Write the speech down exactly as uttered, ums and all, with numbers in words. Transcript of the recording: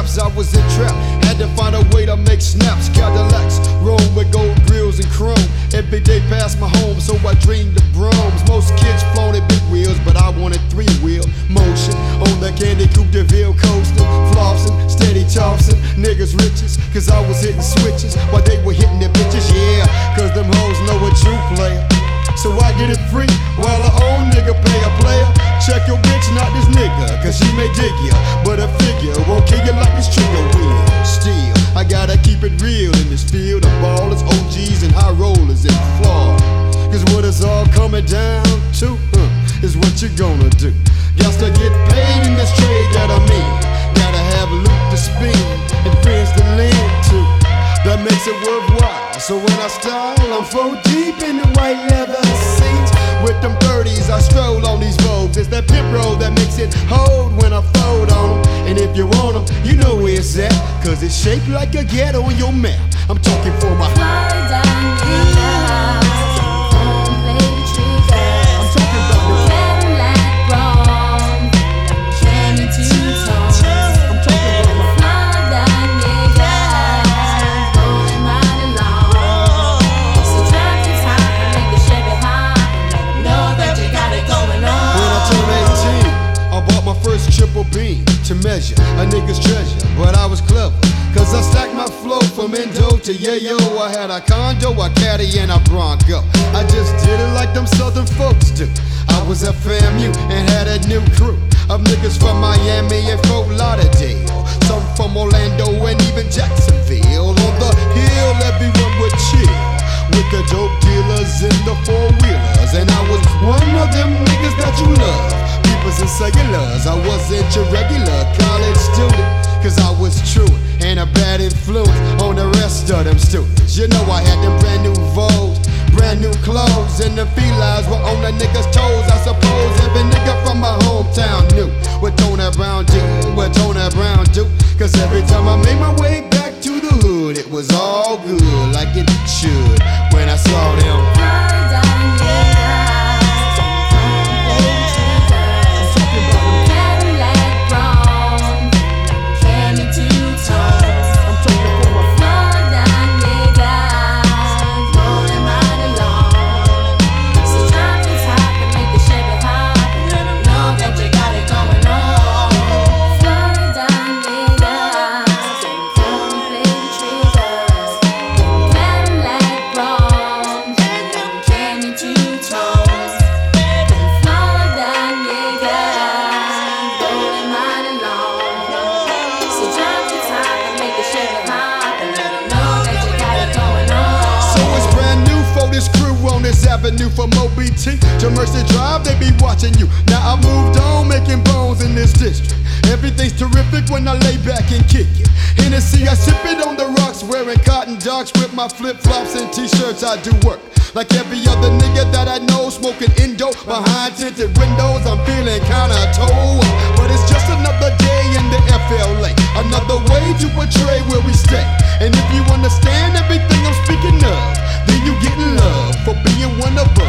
raps, I was in trap. Had to find a way to make snaps. Cadillacs, roam with gold grills and chrome. Every day past my home, so I dreamed of Broms. Most kids flaunted big wheels, but I wanted three wheel motion. On the Candy Coupe de Ville coasting, flossing, steady tossing. Niggas riches, cause I was hitting switches while they were hitting their bitches. Yeah, cause them hoes know a true player. So I get it free while the old nigga pay a player. Check your bitch, not this nigga, cause she may dig ya, but a figure won't kill you like it's trigger wheel. Still, I gotta keep it real in this field of ballers, O Gs, and high rollers in Florida. Cause what it's all coming down to huh, is what you gonna do. Got to get paid in this trade that I'm in. Gotta have loot to spin and friends to lend to. That makes it worthwhile. So when I style, I'm four deep in the white leather seats. With them thirties, I stroll on these Vogues. It's that pimp roll that makes it hold when I fold on them. And if you want them, you know where it's at, cause it's shaped like a ghetto on your map. I'm talking for my Florida niggas, don't play the triggers. I'm talking about the Cadillac Bronx, candy two-tones. I'm talking about my Florida niggas, rolling right along. So drop the top and make the Chevy hop, and let 'em know that you got it going on. When I turned eighteen, I bought my first triple beam to measure a nigga's treasure, but I was clever, cause I stacked my flow from Indo to Yayo. I had a condo, a caddy, and a Bronco. I just did it like them southern folks do. I was at FAMU and had a new crew of niggas from Miami and Fort Lauderdale, some from Orlando and even Jacksonville. On the hill, everyone would chill with the dope dealers in the four-wheelers, and I was one of them niggas that you love. Peoples and cellulars, I wasn't your regular college student, cause I was true and a bad influence on the rest of them students. You know I had them brand new Vogues, brand new clothes, and the felines were on the niggas' toes. I suppose every nigga from my hometown knew what Tony Brown do, what Tony Brown do. Cause every time I made my way back to the hood, it was all good like it should. When I saw them Florida niggas, don't play the triggers. I'm talking about the Cadillac Bronx, candy two-tones. I'm talking about my Florida niggas, rolling right along. So drop the top and make the Chevy hop, and let 'em know that you got it going on. Florida niggas, don't play the triggers. Cadillac Bronx, candy two-tones. Florida niggas, rolling right along. So drop the top and make the Chevy hop, and let 'em know that you got it going on. So it's brand new for this crew on this avenue from O B T to Mercy Drive, they be watching you. Now I moved on, making bones in this district. Everything's terrific when I lay back and kick it. Hennessy, I sip it on the rocks, wearing cotton docs with my flip-flops and t-shirts. I do work like every other nigga that I know, smoking Indo behind tinted windows. I'm feeling kinda toe up, but it's just another day in the F L A, another way to portray where we stay. And if you understand everything I'm speaking of, then you getting love for being one of us.